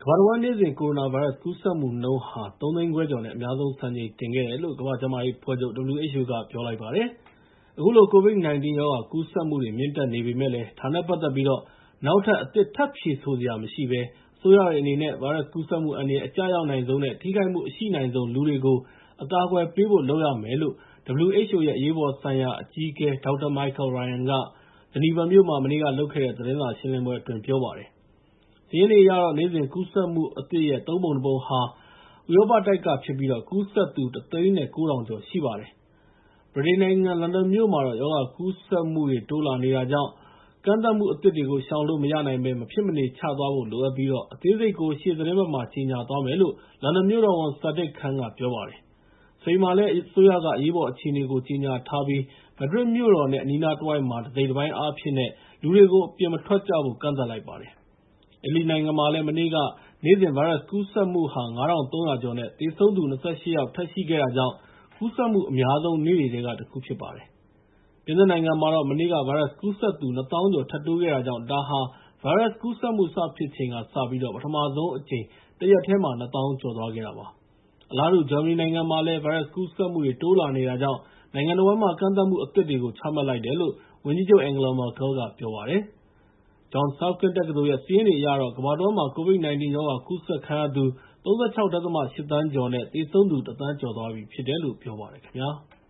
ကမ္ဘာတဝန်းနေ့စဉ်ကိုရိုနာဗိုင်းရပ်စ်ကူးစက်မှုနှုန်းဟာ ၃ သိန်းခွဲကျော်နဲ့ အများဆုံးစံချိန်တင်ခဲ့တယ်လို့ ကမ္ဘာ့ကျန်းမာရေးအဖွဲ့ချုပ် (WHO) က ပြောလိုက်ပါတယ်။ အခုလို COVID-19 ရောဂါကူးစက်မှုတွေ မြင့်တက်နေပေမယ့်လည်း ဒါနဲ့ပတ်သက်ပြီး နောက်ထပ် အသစ်ထပ်ဖြေဆိုစရာမရှိဘဲ အစိုးရတွေအနေနဲ့ ဗိုင်းရပ်စ်ကူးစက်မှုအန္တရာယ် အကျရောက်နိုင်ဆုံးနဲ့ ထိခိုက်မှုအရှိနိုင်ဆုံး လူတွေကို အကာအကွယ်ပေးဖို့ လုပ်ရမယ်လို့ WHO ရဲ့ အရေးပေါ်ဆိုင်ရာအကြီးအကဲ Dr. Michael Ryan က ဂျနီဗာမြို့မှာ မနေ့ကလုပ်တဲ့ သတင်းစာရှင်းလင်းပွဲအတွင်း ပြောပါတယ်။ စာရင်းတွေအရတော့ နေ့စဉ်ကူးစက်မှုအသစ်ရဲ့ ၃ ပုံ ၁ ပုံဟာ ဥရောပတိုက်ကဖြစ်ပြီး ကူးစက်သူ ၁၉၀,၀၀၀ ကျော်ရှိပါတယ်။ ဗြိတိန်နိုင်ငံ လန်ဒန်မြို့မှာတော့ ရောဂါကူးစက်မှုတွေ တိုးလာနေတာကြောင့် ကန့်သတ်မှုအသစ်တွေကို ရှောင်လို့မရနိုင်ဘဲ မဖြစ်မနေချသွားဖို့ လိုအပ်ပြီး အသေးစိတ်ကို ရှေ့သီတင်းပတ်မှာ ကြေညာသွားမယ်လို့ လန်ဒန်မြို့တော်ဝန် Sadiq Khan က ပြောပါတယ်။ စပိန်မှာလည်း အစိုးရက အရေးပေါ်အခြေအနေကို ကြေညာထားပြီး မက်ဒရစ်မြို့တော်နဲ့ အနီးနားတဝိုက်မှာ တစိတ်တပိုင်းအားဖြင့် လူတွေကို အပြင်မထွက်ကြဖို့ ကန့်သတ်လိုက်ပါတယ်။ အီတလီနိုင်ငံမှာလည်း မနေ့က နေ့စဉ်ဗိုင်းရပ်စ်ကူးစက်မှုဟာ ၅,၃၀၀ ကျော်နဲ့ သေဆုံးသူ ၂၈ ယောက် ထပ်ရှိခဲ့တာကြောင့် ကူးစက်မှုအများဆုံးနေ့တွေထဲက တခုဖြစ်ပါတယ်။ ပြင်သစ်နိုင်ငံမှာတော့ မနေ့က ဗိုင်းရပ်စ်ကူးစက်သူ ၂၀,၀၀၀ ကျော် ထပ်တိုးခဲ့တာကြောင့် ဒါဟာ ဗိုင်းရပ်စ်ကူးစက်မှု စဖြစ်ချိန်ကစပြီး ပထမဆုံးအကြိမ် တရက်တည်းမှာ ၂၀,၀၀၀ ကျော်သွားခဲ့တာပါ။ အလားတူ ဂျာမနီနိုင်ငံမှာလည်း ဗိုင်းရပ်စ်ကူးစက်မှုတွေ တိုးလာနေတာကြောင့် နိုင်ငံတဝန်းမှာ ကန့်သတ်မှုအသစ်တွေကို ချမှတ်လိုက်တယ်လို့ ဝန်ကြီးချုပ် Angela Merkel က ပြောပါတယ်။ Johns Hopkins တက္ကသိုလ်ရဲ့ စာရင်းတွေအရတော့ ကမ္ဘာတဝန်းမှာ COVID-19 ရောဂါကူးစက်ခံရသူ ၃၆.၈ သန်းကျော်နဲ့ သေဆုံးသူ ၁,၀၀၀,၀၀၀ ကျော်သွားပြီဖြစ်တယ်လို့ ပြောပါတယ်ခင်ဗျာ။